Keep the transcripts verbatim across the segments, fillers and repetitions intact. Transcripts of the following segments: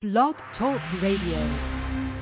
Blog Talk Radio.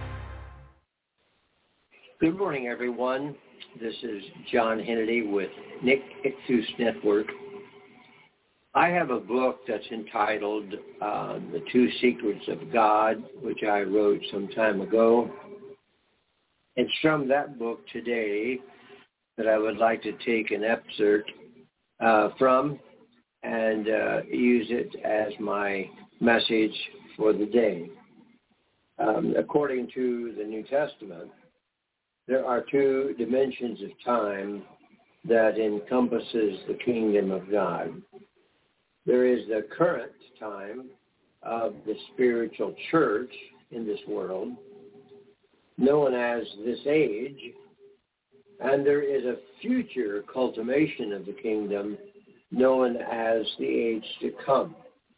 Good morning, everyone. This is John Hennedy with Nick Ichthus Network. I have a book that's entitled uh, The Two Secrets of God, which I wrote some time ago. It's from that book today that I would like to take an excerpt uh, from and uh, use it as my message for the day. Um, according to the New Testament, there are two dimensions of time that encompasses the kingdom of God. There is the current time of the spiritual church in this world, known as this age, and there is a future cultivation of the kingdom known as the age to come.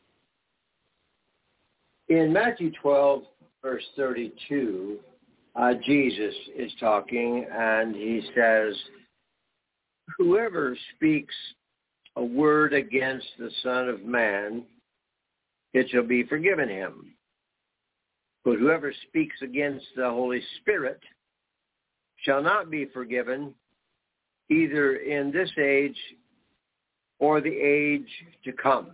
In Matthew twelve, verse thirty-two, uh, Jesus is talking, and he says, "Whoever speaks a word against the Son of Man, it shall be forgiven him. But whoever speaks against the Holy Spirit shall not be forgiven, either in this age or the age to come."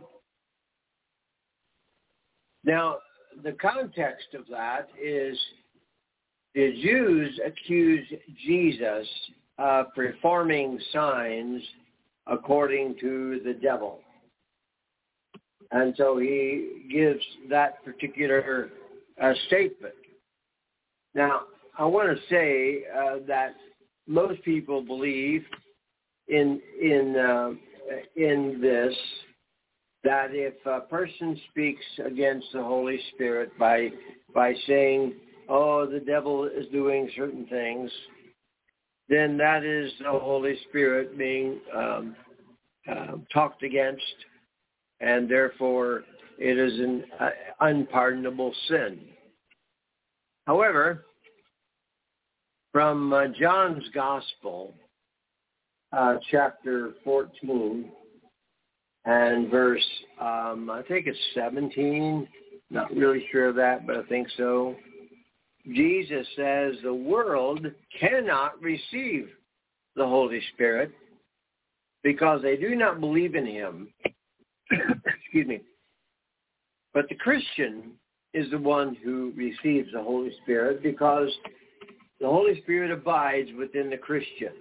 Now, the context of that is the Jews accuse Jesus of performing signs according to the devil. And so he gives that particular uh, statement. Now, I want to say uh, that most people believe in in uh, in this, that if a person speaks against the Holy Spirit by by saying, "Oh, the devil is doing certain things," then that is the Holy Spirit being um, uh, talked against, and therefore it is an uh, unpardonable sin. However, from uh, John's Gospel, uh, chapter fourteen, and verse, um, I think it's seventeen, not really sure of that, but I think so. Jesus says the world cannot receive the Holy Spirit because they do not believe in him. Excuse me. But the Christian is the one who receives the Holy Spirit because the Holy Spirit abides within the Christian.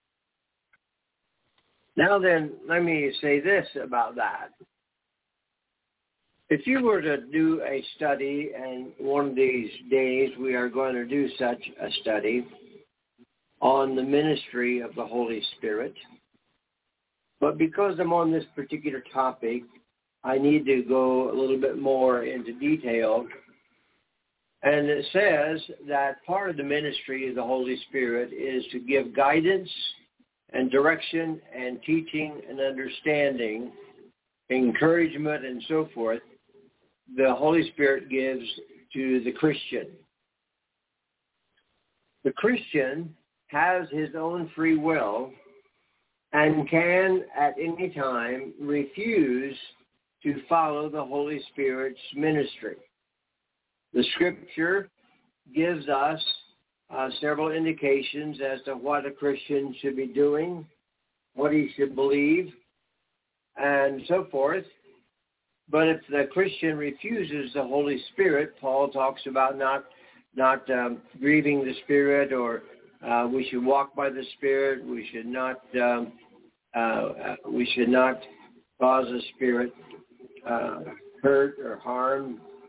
Now then, let me say this about that. If you were to do a study, and one of these days we are going to do such a study on the ministry of the Holy Spirit, but because I'm on this particular topic, I need to go a little bit more into detail. And it says that part of the ministry of the Holy Spirit is to give guidance and direction and teaching and understanding, encouragement and so forth, the Holy Spirit gives to the Christian. The Christian has his own free will and can at any time refuse to follow the Holy Spirit's ministry. The Scripture gives us Uh, several indications as to what a Christian should be doing, what he should believe, and so forth. But if the Christian refuses the Holy Spirit, Paul talks about not not um, grieving the Spirit, or uh, we should walk by the Spirit. We should not um, uh, we should not cause the Spirit uh, hurt or harm.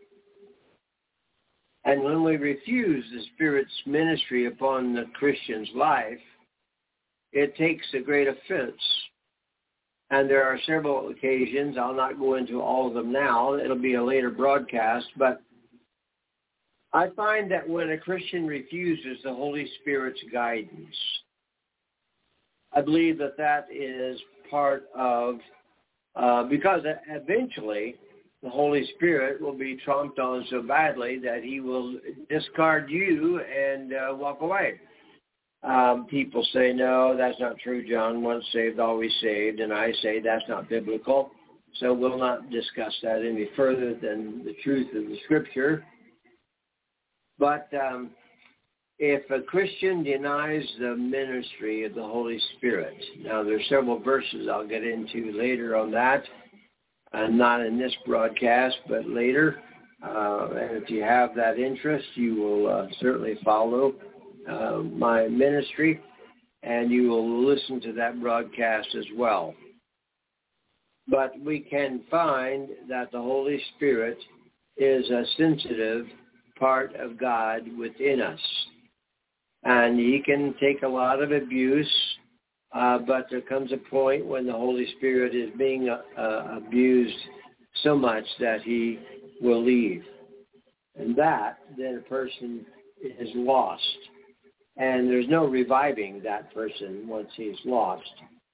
And when we refuse the Spirit's ministry upon the Christian's life, it takes a great offense. And there are several occasions. I'll not go into all of them now. It'll be a later broadcast. But I find that when a Christian refuses the Holy Spirit's guidance, I believe that that is part of, uh, because eventually the Holy Spirit will be tromped on so badly that he will discard you and uh, walk away. Um, people say, "No, that's not true, John. Once saved, always saved." And I say that's not biblical. So we'll not discuss that any further than the truth of the Scripture. But um, if a Christian denies the ministry of the Holy Spirit, now there's several verses I'll get into later on that, uh, not in this broadcast, but later. Uh, and if you have that interest, you will uh, certainly follow uh, my ministry, and you will listen to that broadcast as well. But we can find that the Holy Spirit is a sensitive part of God within us. And he can take a lot of abuse, uh, but there comes a point when the Holy Spirit is being uh, abused so much that he will leave. And that, then a person is lost. And there's no reviving that person once he's lost.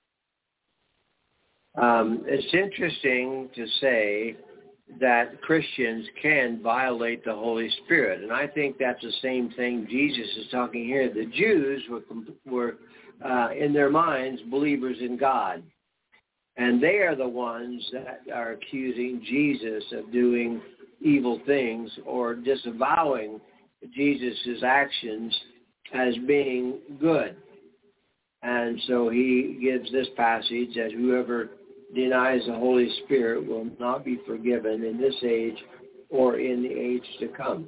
Um, it's interesting to say that Christians can violate the Holy Spirit. And I think that's the same thing Jesus is talking here. The Jews were, were uh, in their minds, believers in God. And they are the ones that are accusing Jesus of doing evil things or disavowing Jesus' actions as being good. And so he gives this passage that whoever denies the Holy Spirit will not be forgiven in this age or in the age to come.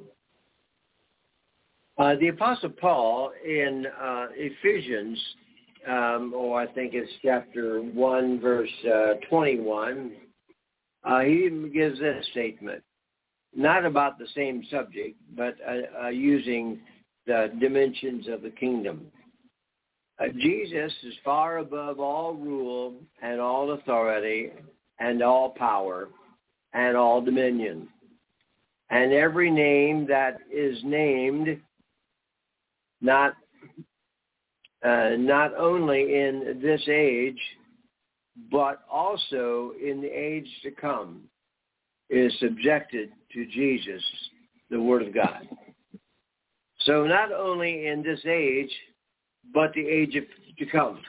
Uh, the Apostle Paul in uh, Ephesians, um, oh, I think it's chapter one, verse uh, twenty-one, uh, he gives this statement, not about the same subject, but uh, uh, using the dimensions of the kingdom. Uh, Jesus is far above all rule and all authority and all power and all dominion. And every name that is named, not uh, not only in this age, but also in the age to come, is subjected to Jesus, the Word of God. So not only in this age, but the age of, to come.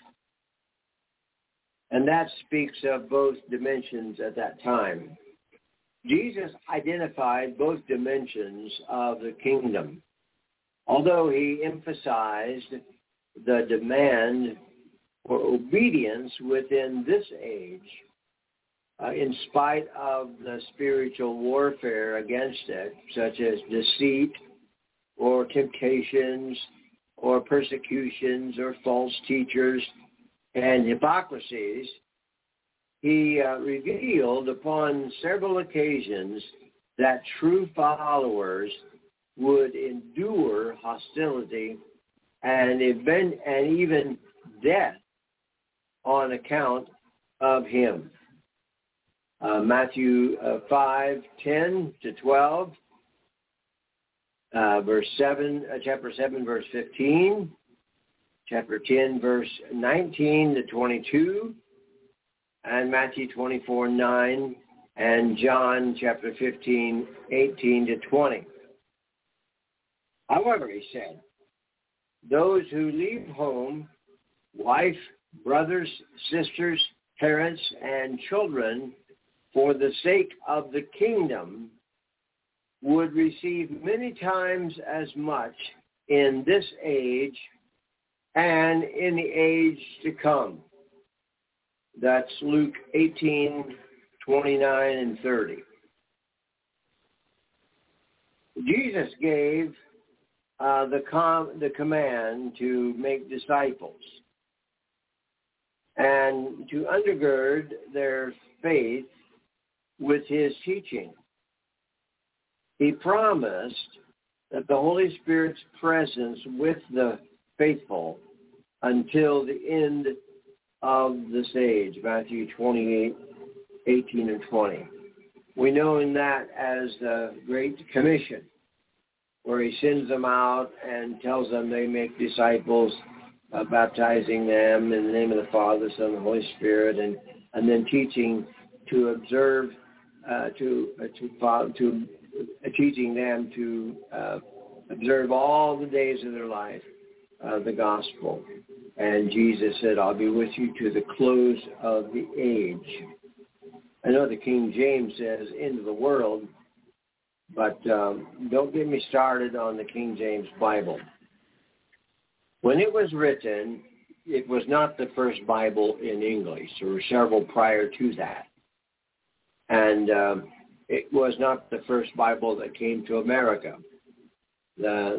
And that speaks of both dimensions at that time. Jesus identified both dimensions of the kingdom, although he emphasized the demand for obedience within this age, uh, in spite of the spiritual warfare against it, such as deceit or temptations, or persecutions, or false teachers, and hypocrisies. He uh, revealed upon several occasions that true followers would endure hostility and, even, and even death on account of him. Uh, Matthew uh, five, ten to twelve, Uh, verse seven, uh, chapter seven, verse fifteen, chapter ten, verse nineteen to twenty-two, and Matthew twenty-four, nine, and John chapter fifteen, eighteen to twenty. However, he said, those who leave home, wife, brothers, sisters, parents, and children for the sake of the kingdom would receive many times as much in this age and in the age to come. That's Luke eighteen, twenty-nine and thirty. Jesus gave uh, the, com- the command to make disciples and to undergird their faith with his teaching. He promised that the Holy Spirit's presence with the faithful until the end of this age, Matthew twenty-eight, eighteen and twenty. We know in that as the Great Commission, where he sends them out and tells them they make disciples, uh, baptizing them in the name of the Father, the Son, and the Holy Spirit, and, and then teaching to observe, uh, to, uh, to, follow, to teaching them to uh, observe all the days of their life, uh, the gospel. And Jesus said, I'll be with you to the close of the age. I know the King James says into the world, but um, don't get me started on the King James Bible. When it was written, it was not the first Bible in English. There were several prior to that. And um, it was not the first Bible that came to America. Uh,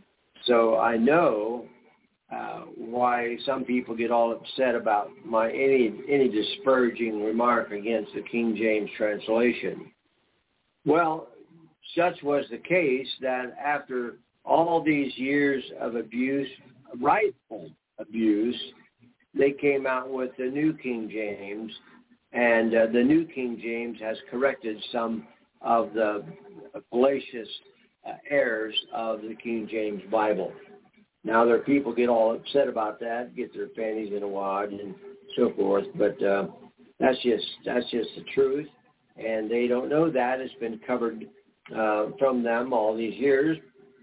so I know uh, why some people get all upset about my any any disparaging remark against the King James translation. Well, such was the case that after all these years of abuse, rightful abuse, they came out with the New King James, and uh, the New King James has corrected some of the fallacious uh, errors of the King James Bible. Now, there are people get all upset about that, get their panties in a wad and so forth, but uh, that's just that's just the truth, and they don't know that. It's been covered uh, from them all these years,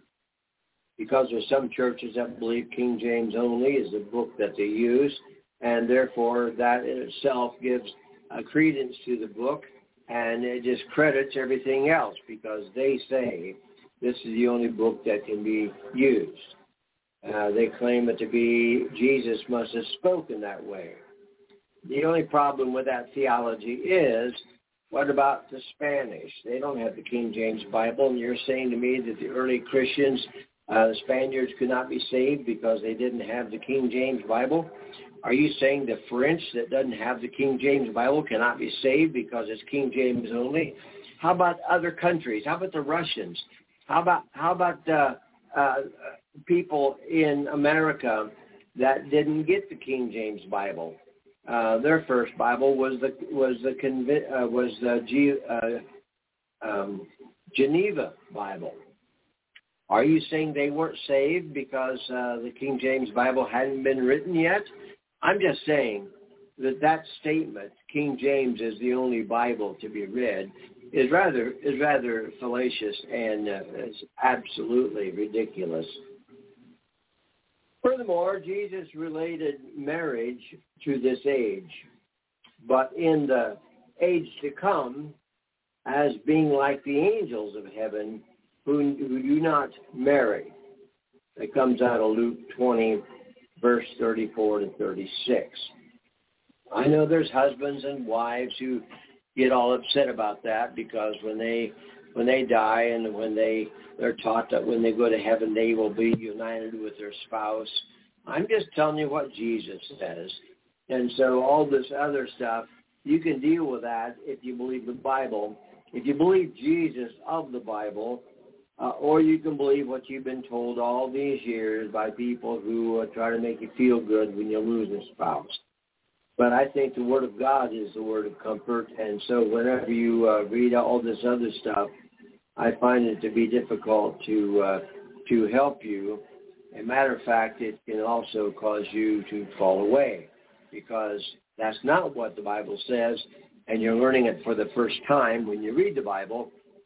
because there's some churches that believe King James only is the book that they use, and therefore that in itself gives a credence to the book, and it discredits everything else because they say this is the only book that can be used. Uh, they claim it to be Jesus must have spoken that way. The only problem with that theology is, what about the Spanish? They don't have the King James Bible, and you're saying to me that the early Christians, uh, the Spaniards, could not be saved because they didn't have the King James Bible? Are you saying the French that doesn't have the King James Bible cannot be saved because it's King James only? How about other countries? How about the Russians? How about how about uh, uh, people in America that didn't get the King James Bible? Uh, their first Bible was the was the uh, was the G, uh, um, Geneva Bible. Are you saying they weren't saved because uh, the King James Bible hadn't been written yet? I'm just saying that that statement, King James is the only Bible to be read, is rather is rather fallacious and uh, is absolutely ridiculous. Furthermore, Jesus related marriage to this age, but in the age to come, as being like the angels of heaven who, who do not marry. It comes out of Luke twenty, verse thirty-four to thirty-six. I know there's husbands and wives who get all upset about that because when they when they die and when they they're taught that when they go to heaven they will be united with their spouse. I'm just telling you what Jesus says. And so all this other stuff, you can deal with that if you believe the Bible. If you believe Jesus of the Bible, uh, or you can believe what you've been told all these years by people who uh, try to make you feel good when you lose a spouse. But I think the Word of God is the word of comfort, and so whenever you uh, read all this other stuff, I find it to be difficult to uh, to help you. As a matter of fact, it can also cause you to fall away because that's not what the Bible says, and you're learning it for the first time when you read the Bible,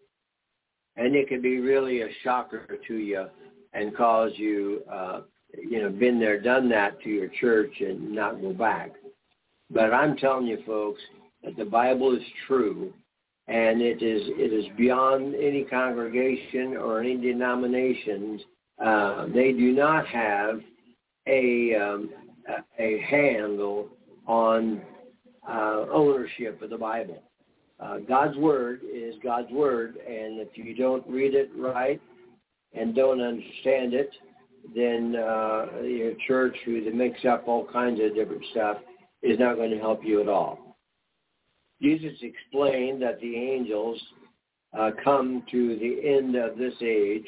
and it can be really a shocker to you and cause you, uh, you know, been there, done that to your church and not go back. But I'm telling you, folks, that the Bible is true, and it is it is beyond any congregation or any denominations. Uh, they do not have a um, a handle on uh, ownership of the Bible. Uh, God's Word is God's Word, and if you don't read it right and don't understand it, then uh, your church, who mix up all kinds of different stuff, is not going to help you at all. Jesus explained that the angels uh, come to the end of this age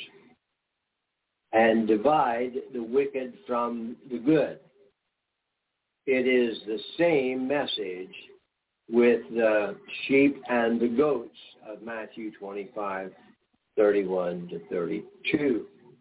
and divide the wicked from the good. It is the same message with the sheep and the goats of Matthew twenty-five, thirty-one to thirty-two.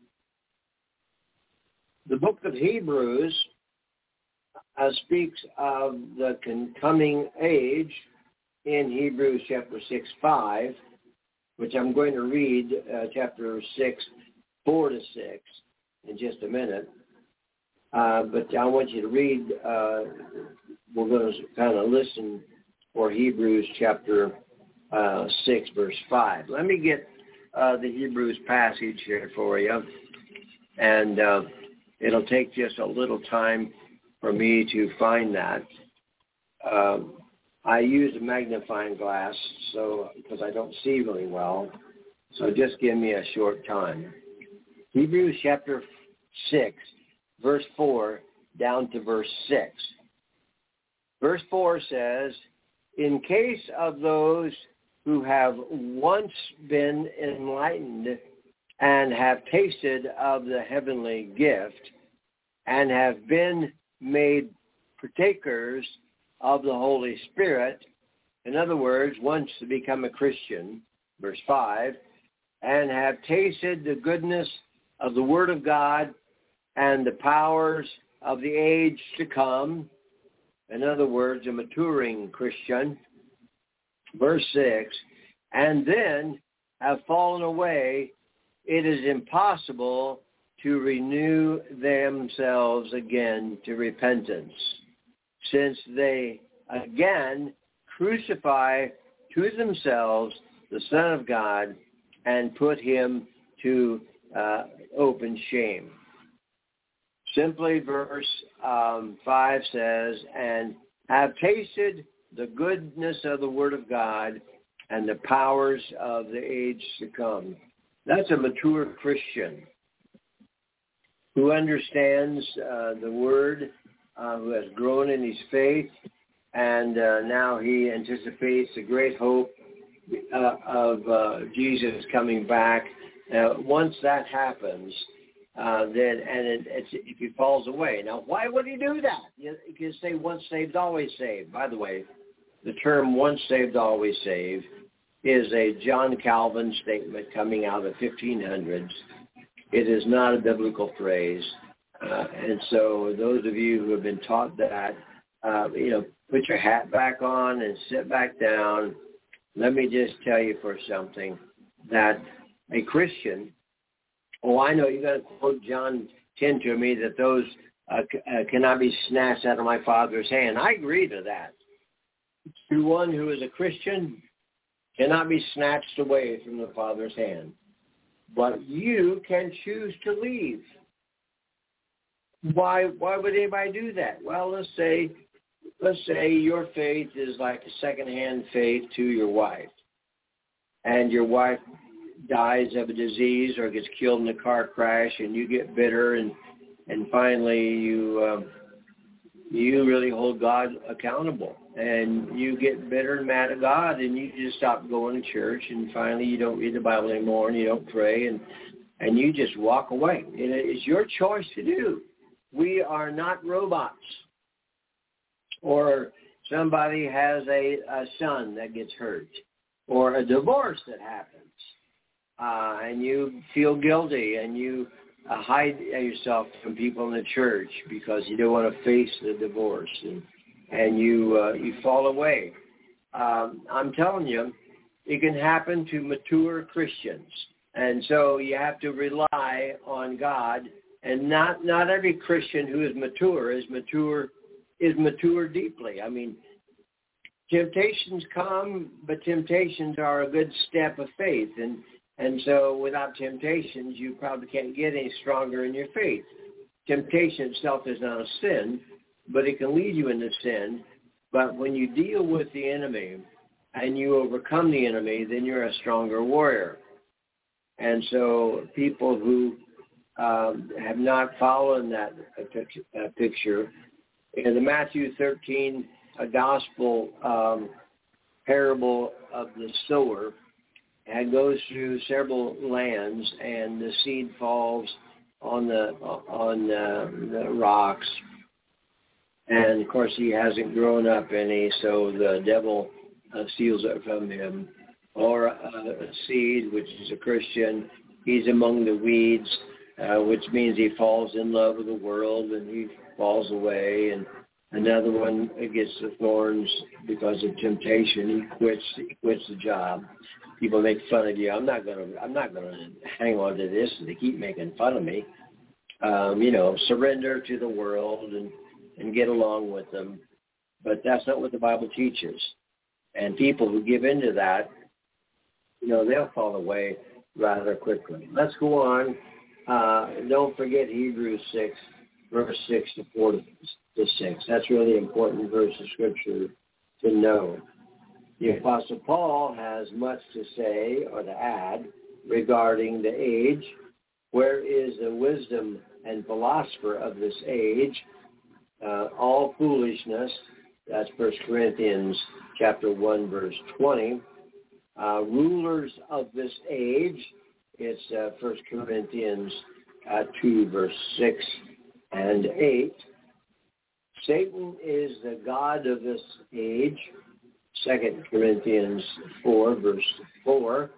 The book of Hebrews Uh, speaks of the coming age in Hebrews chapter six, five, which I'm going to read uh, chapter six, four to six in just a minute. Uh, but I want you to read, uh, we're going to kind of listen or Hebrews chapter uh, six, verse five. Let me get uh, the Hebrews passage here for you, and uh, it'll take just a little time for me to find that. Um, I use a magnifying glass, so because I don't see really well, so just give me a short time. Hebrews chapter six, verse four, down to verse six. Verse four says, in case of those who have once been enlightened and have tasted of the heavenly gift and have been made partakers of the Holy Spirit, in other words, once to become a Christian, verse five, and have tasted the goodness of the Word of God and the powers of the age to come, in other words, a maturing Christian, verse six, and then have fallen away, it is impossible to renew themselves again to repentance, since they again crucify to themselves the Son of God and put him to uh, open shame. Simply verse um, five says, and have tasted the goodness of the Word of God and the powers of the age to come. That's a mature Christian who understands uh, the Word, uh, who has grown in his faith, and uh, now he anticipates the great hope uh, of uh, Jesus coming back. Uh, once that happens, uh, then and it, it's, if he falls away. Now, why would he do that? You, you can say once saved, always saved. By the way, the term once saved, always saved is a John Calvin statement coming out of fifteen hundreds. It is not a biblical phrase. Uh, and so those of you who have been taught that, uh, you know, put your hat back on and sit back down. Let me just tell you for something, that a Christian, oh, I know you're going to quote John ten to me, that those uh, c- uh, cannot be snatched out of my Father's hand. I agree to that. The one who is a Christian cannot be snatched away from the Father's hand. But you can choose to leave. Why why would anybody do that? Well, let's say let's say your faith is like a secondhand faith to your wife. And your wife dies of a disease or gets killed in a car crash, and you get bitter, and and finally you um, you really hold God accountable, and you get bitter and mad at God, and you just stop going to church, and finally you don't read the Bible anymore, and you don't pray, and and you just walk away. And it's your choice to do. We are not robots. Or somebody has a, a son that gets hurt, or a divorce that happens, uh, and you feel guilty, and you uh, hide yourself from people in the church because you don't want to face the divorce, and, and you uh, you fall away. Um, I'm telling you, it can happen to mature Christians, and so you have to rely on God. And not not every Christian who is mature is mature is mature deeply. I mean, temptations come, but temptations are a good step of faith. And, and so without temptations, you probably can't get any stronger in your faith. Temptation itself is not a sin, but it can lead you into sin. But when you deal with the enemy and you overcome the enemy, then you're a stronger warrior. And so people who um, have not followed that uh, picture, in the Matthew thirteen a gospel um, parable of the sower, and goes through several lands, and the seed falls on the on the, the rocks, and of course he hasn't grown up any, so the devil uh, steals it from him. Or uh, a seed, which is a Christian, he's among the weeds, uh, which means he falls in love with the world and he falls away. And another one gets the thorns because of temptation. He quits. He quits the job. People make fun of you. I'm not gonna. I'm not gonna hang on to this, and they keep making fun of me. Um, you know, surrender to the world and and get along with them. But that's not what the Bible teaches. And people who give into that, you know, they'll fall away rather quickly. Let's go on. Uh, don't forget Hebrews six, verse six to four to six. That's really important verse of Scripture to know. The Apostle Paul has much to say or to add regarding the age. Where is the wisdom and philosopher of this age? Uh, all foolishness. That's First Corinthians chapter one, verse twenty. Uh, rulers of this age. It's uh, First Corinthians uh, two, verse six and eight. Satan is the god of this age. Second Corinthians four, verse four.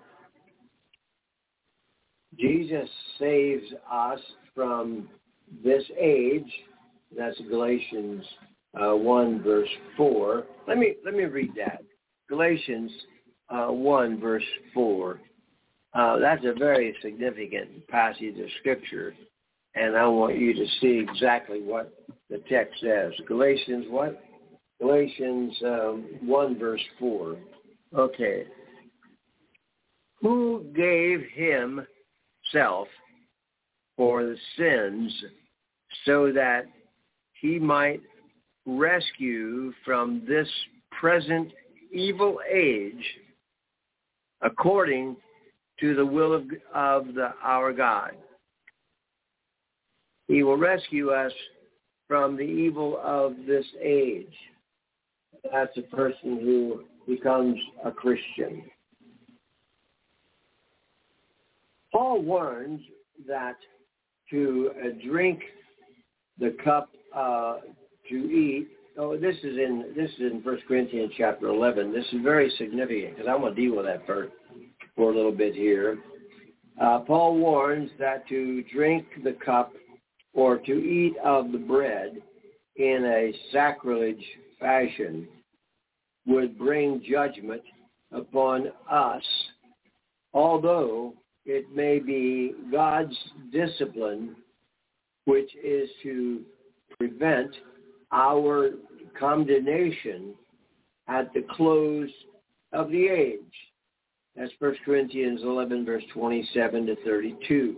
Jesus saves us from this age. That's Galatians uh, one, verse four. Let me let me read that. Galatians uh, one, verse four. Uh, that's a very significant passage of Scripture, and I want you to see exactly what the text says. Galatians what? Galatians um, one, verse four. Okay. Who gave himself for the sins so that he might rescue from this present evil age according to the will of, of the, our God. He will rescue us from the evil of this age. That's a person who becomes a Christian. Paul warns that to uh, drink the cup uh, to eat. Oh, this is in this is in First Corinthians chapter eleven. This is very significant because I'm going to deal with that for for a little bit here. Uh, Paul warns that to drink the cup or to eat of the bread in a sacrilege fashion would bring judgment upon us, although it may be God's discipline, which is to prevent our condemnation at the close of the age. That's First Corinthians eleven, verse twenty-seven to thirty-two.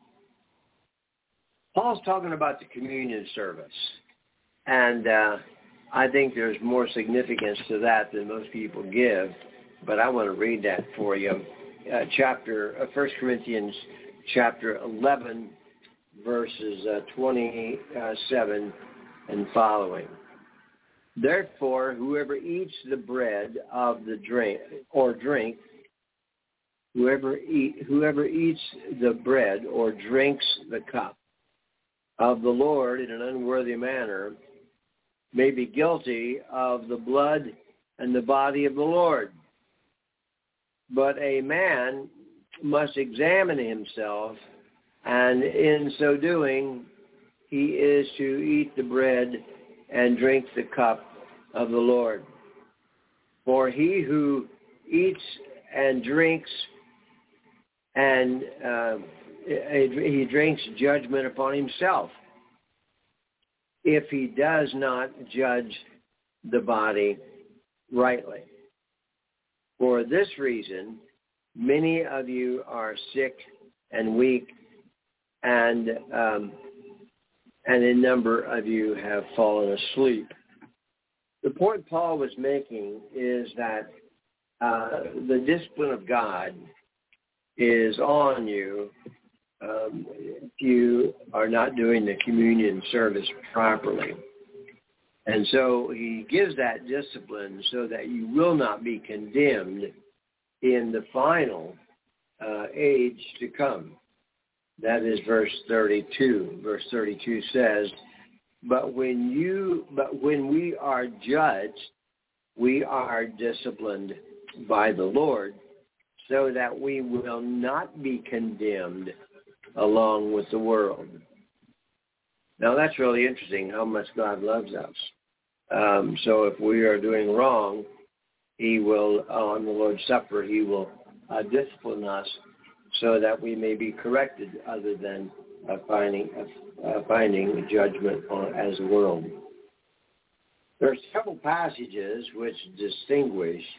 Paul's talking about the communion service, and uh, I think there's more significance to that than most people give, but I want to read that for you. Uh, chapter uh, First Corinthians chapter eleven, verses uh, twenty-seven and following. Therefore, whoever eats the bread of the drink or drink, whoever eat, whoever eats the bread or drinks the cup of the Lord in an unworthy manner may be guilty of the blood and the body of the Lord. But a man must examine himself, and in so doing, he is to eat the bread and drink the cup of the Lord. For he who eats and drinks and uh, he drinks judgment upon himself if he does not judge the body rightly. For this reason, many of you are sick and weak, and um, and a number of you have fallen asleep. The point Paul was making is that uh, the discipline of God is on you um, if you are not doing the communion service properly. And so he gives that discipline so that you will not be condemned in the final uh, age to come. That is verse thirty-two. Verse thirty-two says, But when you, but when we are judged, we are disciplined by the Lord, so that we will not be condemned along with the world. Now that's really interesting how much God loves us. Um, so if we are doing wrong, he will, on the Lord's Supper, he will uh, discipline us so that we may be corrected other than uh, finding, uh, finding judgment on, as a world. There are several passages which distinguish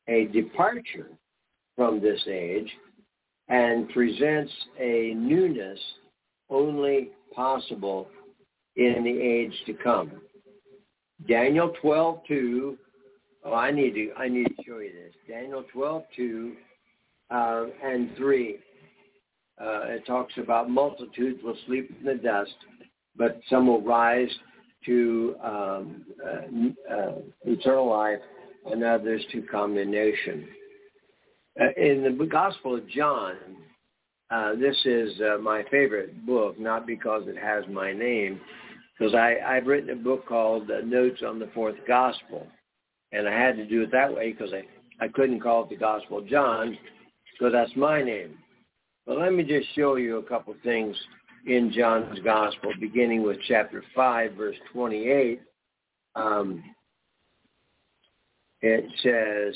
a departure from this age and presents a newness only possible in the age to come. Daniel twelve two. Oh, I need to I need to show you this. Daniel twelve two uh, and three. Uh, it talks about multitudes will sleep in the dust, but some will rise to um, uh, uh, eternal life, and others to condemnation. Uh, in the Gospel of John, uh, this is uh, my favorite book, not because it has my name, because I've written a book called uh, Notes on the Fourth Gospel, and I had to do it that way because I, I couldn't call it the Gospel of John, because that's my name. But let me just show you a couple things in John's Gospel, beginning with chapter five, verse twenty-eight. Um, it says,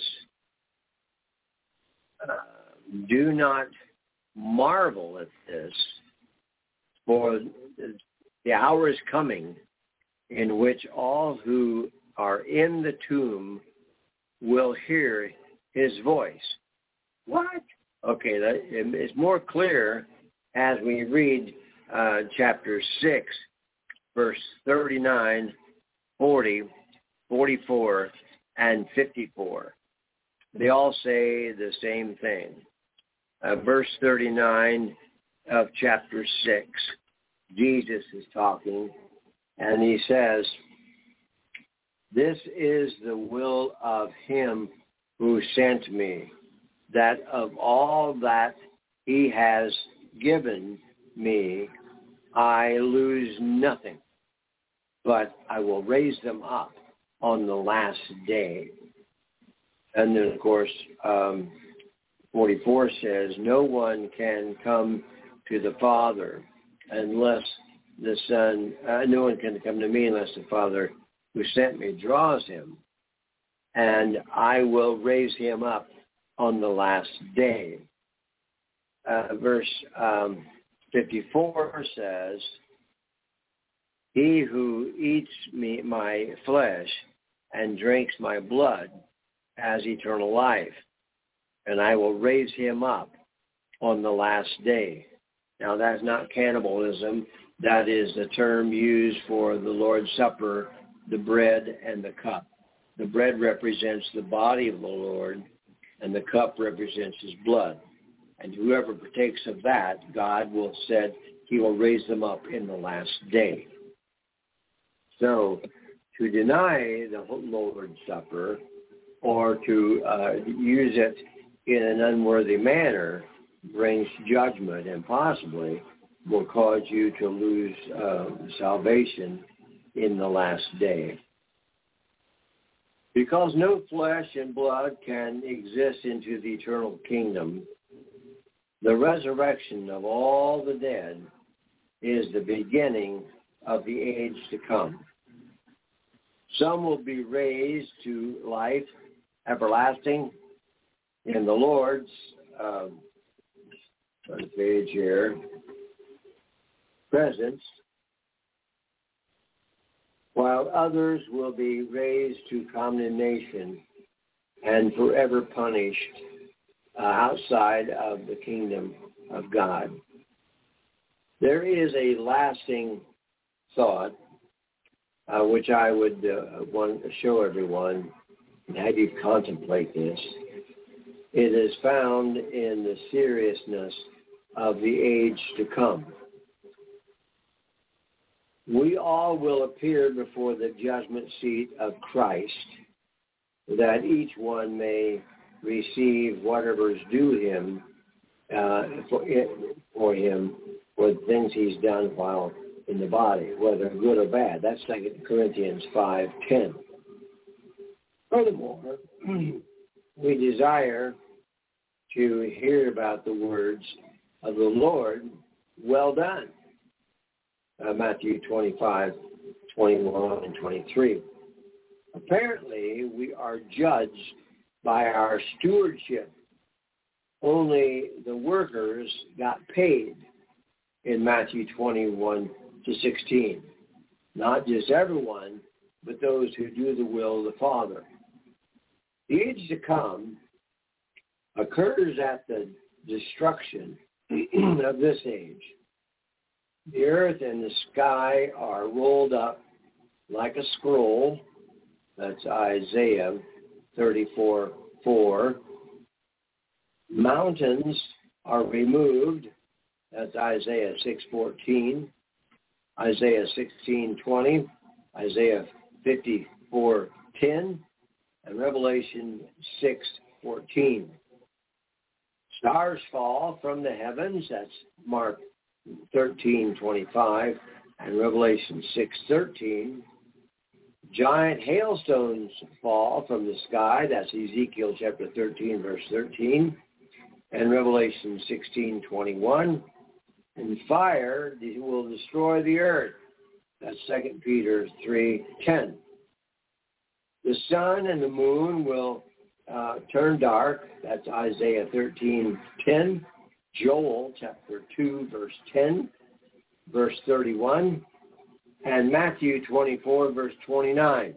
uh, do not marvel at this, for the hour is coming in which all who are in the tomb will hear his voice. What? Okay, that, it's more clear as we read uh, chapter six, verse thirty-nine, forty, forty-four, and fifty-four. They all say the same thing. Uh, verse thirty-nine of chapter six, Jesus is talking, and he says, this is the will of him who sent me, that of all that he has given me, I lose nothing, but I will raise them up on the last day. And then, of course, um, forty-four says, no one can come to the Father unless the Son, uh, no one can come to me unless the Father who sent me draws him, and I will raise him up on the last day. Uh, verse um, fifty-four says, he who eats me, my flesh and drinks my blood has eternal life, and I will raise him up on the last day. Now, that's not cannibalism. That is the term used for the Lord's Supper, the bread and the cup. The bread represents the body of the Lord, and the cup represents his blood. And whoever partakes of that, God will said he will raise them up in the last day. So to deny the Lord's Supper or to uh, use it in an unworthy manner brings judgment and possibly will cause you to lose uh, salvation in the last day. Because no flesh and blood can exist into the eternal kingdom, the resurrection of all the dead is the beginning of the age to come. Some will be raised to life everlasting in the Lord's uh, page here, presence, while others will be raised to condemnation and forever punished uh, outside of the kingdom of God. There is a lasting thought uh, which I would uh, want to show everyone and have you contemplate this. It is found in the seriousness of the age to come. We all will appear before the judgment seat of Christ, that each one may receive whatever is due him uh, for, it, for him for the things he's done while in the body, whether good or bad. That's Second Corinthians five ten. Furthermore, we desire to hear about the words of the Lord, well done. Uh, Matthew twenty-five, twenty-one, and twenty-three. Apparently, we are judged by our stewardship. Only the workers got paid in Matthew twenty-one to sixteen. Not just everyone, but those who do the will of the Father. The age to come occurs at the destruction of this age. The earth and the sky are rolled up like a scroll. That's Isaiah thirty-four four. Mountains are removed. That's Isaiah six fourteen. Isaiah sixteen twenty. Isaiah fifty-four ten. And Revelation six fourteen. Stars fall from the heavens. That's Mark thirteen twenty-five and Revelation six thirteen. Giant hailstones fall from the sky. That's Ezekiel chapter thirteen, verse thirteen, and Revelation sixteen twenty-one. And fire will destroy the earth. That's Second Peter three ten. The sun and the moon will uh, turn dark. That's Isaiah thirteen ten. Joel chapter two, verse ten, verse thirty-one, and Matthew twenty-four, verse twenty-nine.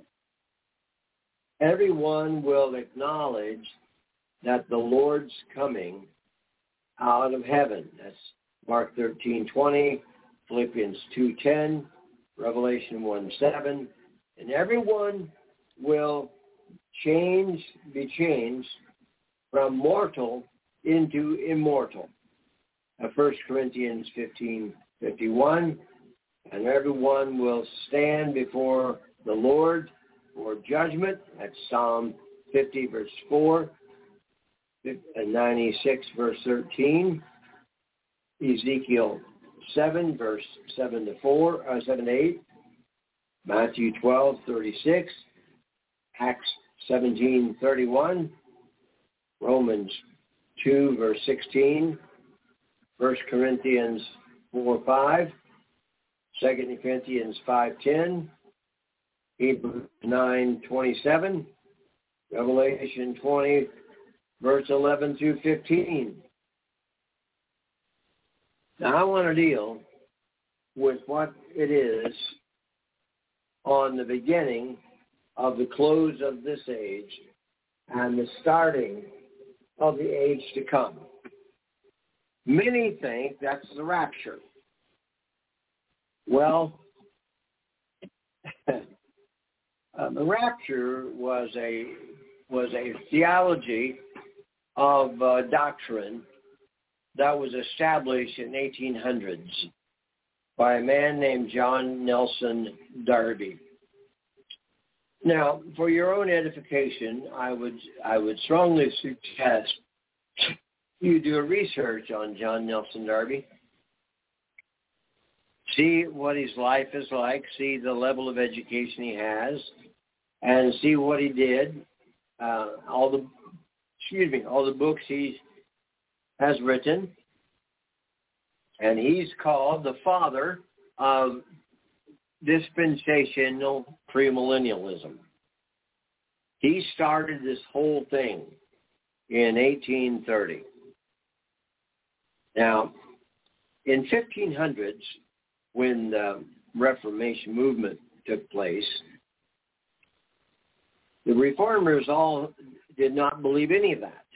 Everyone will acknowledge that the Lord's coming out of heaven. That's Mark thirteen twenty, Philippians two ten, Revelation one seven, and everyone will change, be changed from mortal into immortal. First Corinthians fifteen fifty-one, and everyone will stand before the Lord for judgment. That's Psalm fifty, verse four, and ninety-six, verse thirteen. Ezekiel seven, verse seven to four, uh, seven to eight. Matthew twelve thirty-six. Acts seventeen thirty-one. Romans two, verse sixteen. First Corinthians four five, Second Corinthians five ten, Hebrews nine twenty-seven, Revelation twenty, verse eleven through fifteen. Now I want to deal with what it is on the beginning of the close of this age and the starting of the age to come. Many think that's the rapture. Well, uh, the rapture was a was a theology of uh, doctrine that was established in eighteen hundreds by a man named John Nelson Darby. Now, for your own edification, I would I would strongly suggest you do a research on John Nelson Darby. See what his life is like, see the level of education he has, and see what he did. Uh, all the excuse me, all the books he has written, and he's called the father of dispensational premillennialism. He started this whole thing in eighteen thirty. Now, in fifteen hundreds, when the Reformation movement took place, the reformers all did not believe any of that.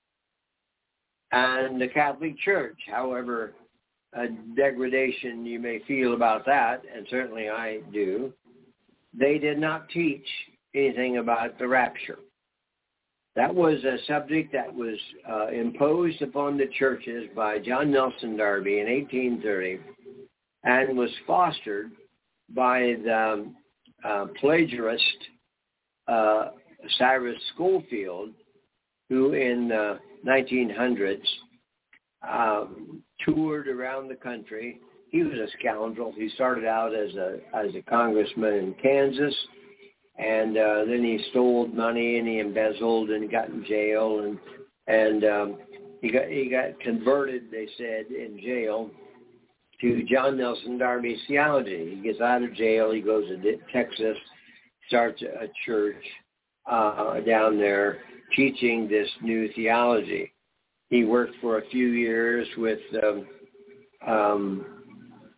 And the Catholic Church, however a degradation you may feel about that, and certainly I do, they did not teach anything about the rapture. That was a subject that was uh, imposed upon the churches by John Nelson Darby in eighteen thirty and was fostered by the uh, plagiarist uh, Cyrus Schofield, who in the nineteen hundreds um, toured around the country. He was a scoundrel. He started out as a as a congressman in Kansas, and uh, then he stole money and he embezzled and got in jail, and and um, he got he got converted, they said, in jail to John Nelson Darby's theology. He gets out of jail, he goes to Texas, starts a church uh, down there teaching this new theology. He worked for a few years with um, um,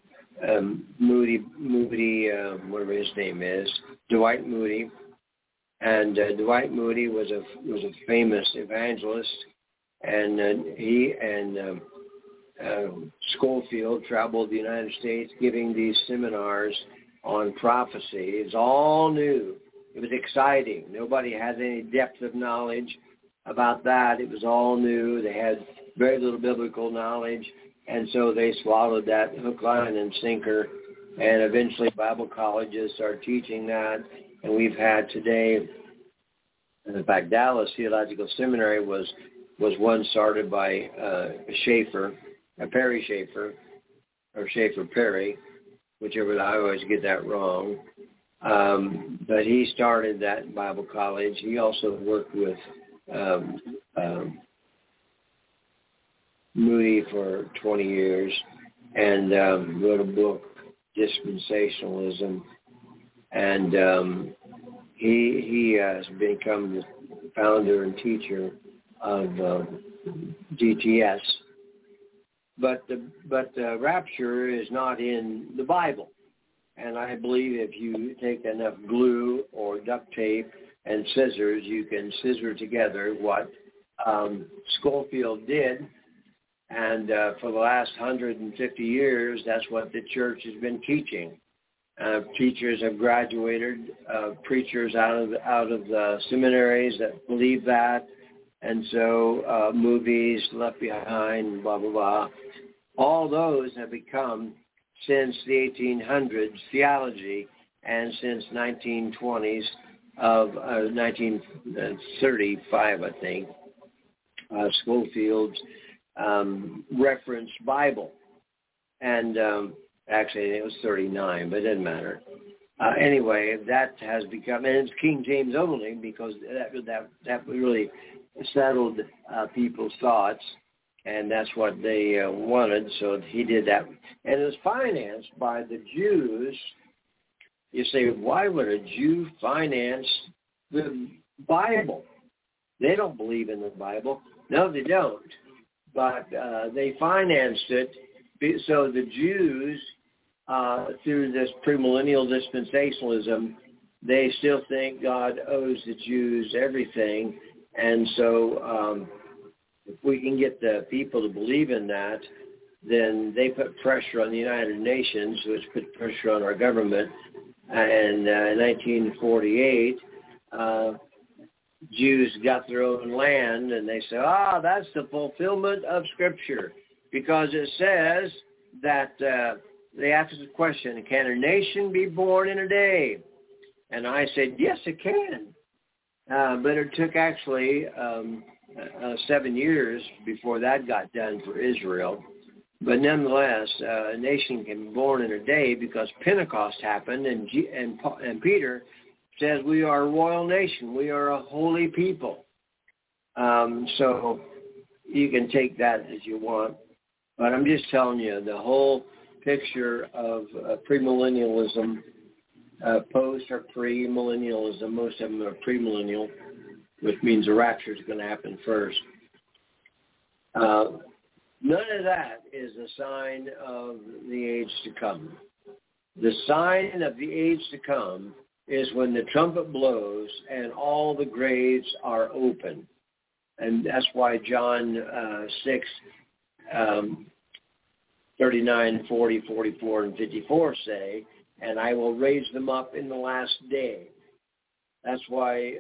um, Moody, Moody, uh, whatever his name is, Dwight Moody, And uh, Dwight Moody was a was a famous evangelist, and uh, he and um, uh, Schofield traveled the United States giving these seminars on prophecy. It was all new. It was exciting. Nobody had any depth of knowledge about that. It was all new. They had very little biblical knowledge, and so they swallowed that hook, line, and sinker. And eventually Bible colleges started teaching that, and we've had today, in fact, Dallas Theological Seminary was was one started by uh, Schaeffer, uh, Perry Schaeffer, or Schaeffer Perry, whichever, I always get that wrong. Um, but he started that Bible college. He also worked with um, um, Moody for twenty years and um, wrote a book, Dispensationalism. And um, he he has become the founder and teacher of uh, D T S. But the but the rapture is not in the Bible. And I believe if you take enough glue or duct tape and scissors, you can scissor together what um, Schofield did. And uh, for the last one hundred fifty years, that's what the church has been teaching. Uh, teachers have graduated, uh, preachers out of out of the seminaries that believe that, and so uh, movies, Left Behind, blah blah blah. All those have become, since the eighteen hundreds, theology, and since nineteen twenties of uh, nineteen thirty-five, I think, uh, Schofield's um, reference Bible, and um, actually it was thirty-nine, but it didn't matter. Uh, anyway, that has become, and it's King James only, because that that that really settled uh, people's thoughts. And that's what they uh, wanted, so he did that. And it was financed by the Jews. You say, why would a Jew finance the Bible? They don't believe in the Bible. No, they don't. But uh, they financed it. So the Jews, uh, through this premillennial dispensationalism, they still think God owes the Jews everything. And so um, if we can get the people to believe in that, then they put pressure on the United Nations, which put pressure on our government. And uh, in nineteen forty-eight, uh, Jews got their own land, and they said, ah, that's the fulfillment of Scripture, because it says that uh, they asked the question, can a nation be born in a day? And I said, yes, it can. Uh, but it took actually um, uh, seven years before that got done for Israel. But nonetheless, uh, a nation can be born in a day, because Pentecost happened, and, G- and, and Peter says we are a royal nation. We are a holy people. Um, so you can take that as you want. But I'm just telling you, the whole picture of uh, premillennialism, uh, post or pre-millennialism, most of them are premillennial, which means the rapture is going to happen first. Uh, none of that is a sign of the age to come. The sign of the age to come is when the trumpet blows and all the graves are open. And that's why John uh, six, um, thirty-nine, forty, forty-four, and fifty-four say, and I will raise them up in the last day. That's why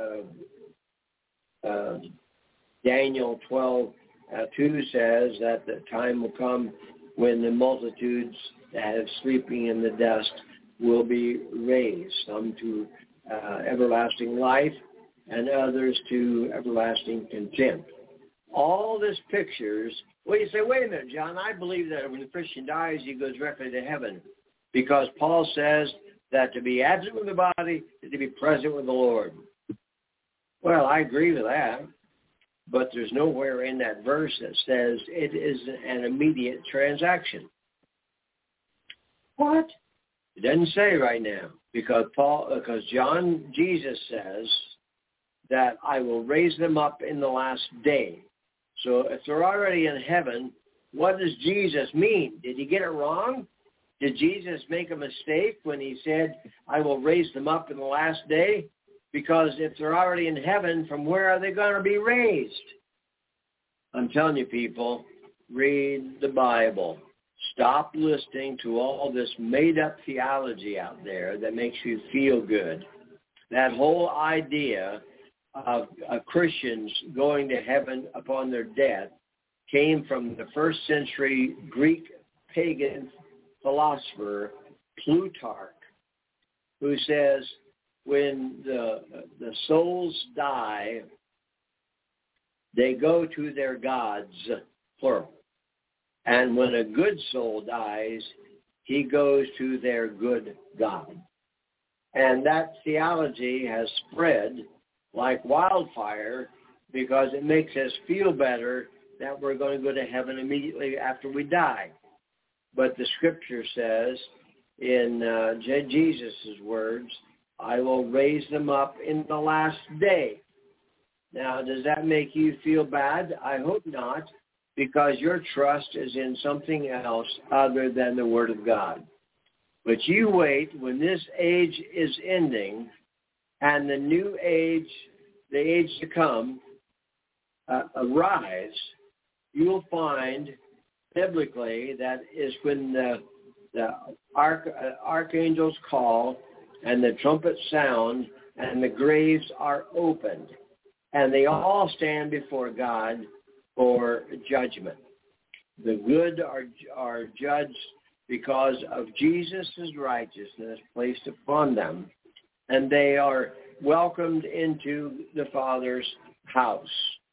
uh, uh, Daniel twelve, two says that the time will come when the multitudes that are sleeping in the dust will be raised, some to uh, everlasting life and others to everlasting contempt. All this pictures, well, you say, wait a minute, John, I believe that when the Christian dies, he goes directly to heaven, because Paul says that to be absent with the body is to be present with the Lord. Well, I agree with that, but there's nowhere in that verse that says it is an immediate transaction. What? It doesn't say right now, because Paul, because John, Jesus says that I will raise them up in the last day. So if they're already in heaven, what does Jesus mean? Did he get it wrong? Did Jesus make a mistake when he said, I will raise them up in the last day? Because if they're already in heaven, from where are they going to be raised? I'm telling you, people, read the Bible. Stop listening to all this made-up theology out there that makes you feel good. That whole idea of, of Christians going to heaven upon their death came from the first century Greek pagan philosopher Plutarch, who says when the, the souls die, they go to their gods, plural. And when a good soul dies, he goes to their good God. And that theology has spread like wildfire because it makes us feel better that we're going to go to heaven immediately after we die. But the scripture says in uh, Jesus' words, I will raise them up in the last day. Now, does that make you feel bad? I hope not, because your trust is in something else other than the Word of God. But you wait when this age is ending and the new age, the age to come, uh, arrives, you'll find biblically that is when the, the arch, uh, archangels call and the trumpets sound and the graves are opened. And they all stand before God for judgment. The good are, are judged because of Jesus' righteousness placed upon them, and they are welcomed into the Father's house.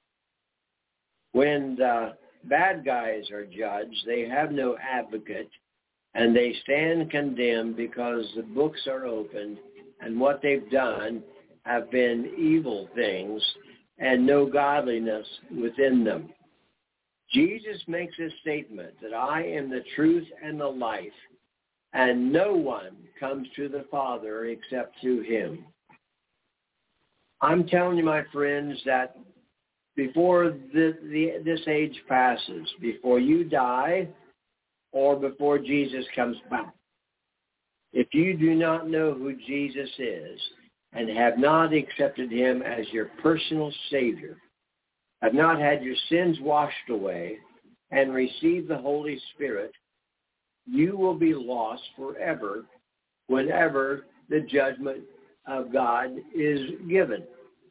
When the bad guys are judged, they have no advocate, and they stand condemned because the books are opened, and what they've done have been evil things and no godliness within them. Jesus makes a statement that I am the truth and the life, and no one comes to the Father except through him. I'm telling you, my friends, that before the, the, this age passes, before you die or before Jesus comes back, if you do not know who Jesus is and have not accepted him as your personal Savior, have not had your sins washed away, and received the Holy Spirit, you will be lost forever whenever the judgment of God is given.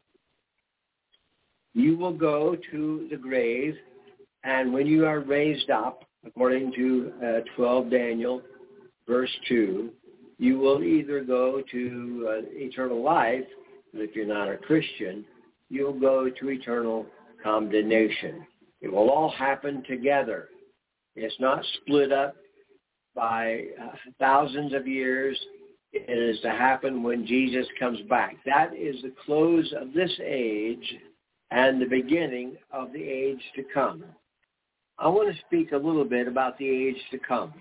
You will go to the grave, and when you are raised up, according to uh, twelve Daniel, verse two, you will either go to uh, eternal life, but if you're not a Christian, you'll go to eternal condemnation. It will all happen together. It's not split up by uh, thousands of years. It is to happen when Jesus comes back. That is the close of this age and the beginning of the age to come. I want to speak a little bit about the age to come.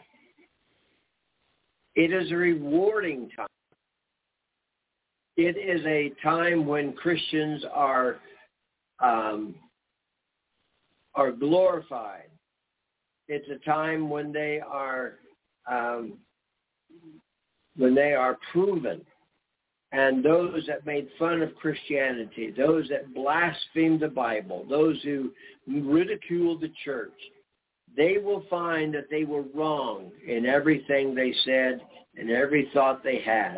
It is a rewarding time. It is a time when Christians are um, are glorified. It's a time when they are um, when they are proven. And those that made fun of Christianity, those that blasphemed the Bible, those who ridiculed the church, they will find that they were wrong in everything they said and every thought they had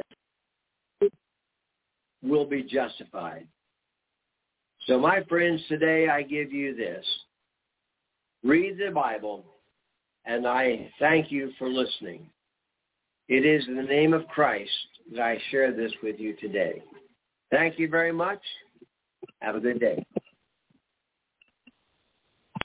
will be justified. So my friends, today I give you this. Read the Bible, and I thank you for listening. It is in the name of Christ that I share this with you today. Thank you very much. Have a good day.